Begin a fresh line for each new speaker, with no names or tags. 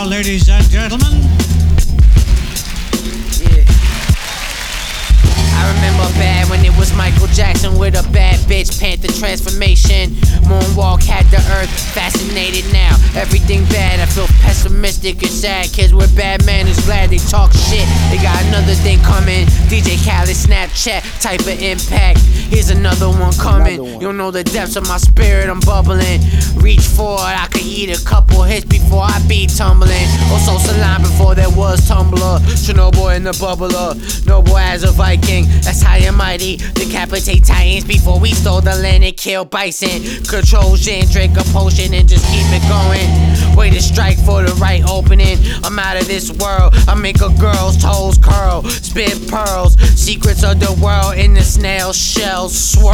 ladies and gentlemen.
Yeah. I remember bad when it was Michael Jackson with a bad bitch, Panther transformation. Moonwalk had the earth fascinated now. Everything bad, I feel pessimistic and sad. Kids with bad manners, glad they talk shit. They got another thing coming. DJ Khaled, Snapchat, type of impact. Here's another one coming. You don't know the depths of my spirit, I'm bubbling. Reach for it, I could eat a couple hits before I be tumbling. Also Salon before there was Tumblr. Chernobyl in the bubbler. Noble as a Viking, that's high and mighty. Decapitate titans before we stole the land and killed bison. Control Jin, drink a potion and just keep it going. Wait to strike for the right opening. I'm out of this world, I make a girl's toes curl. Spit pearls, secrets of the world in the snail shell swirl.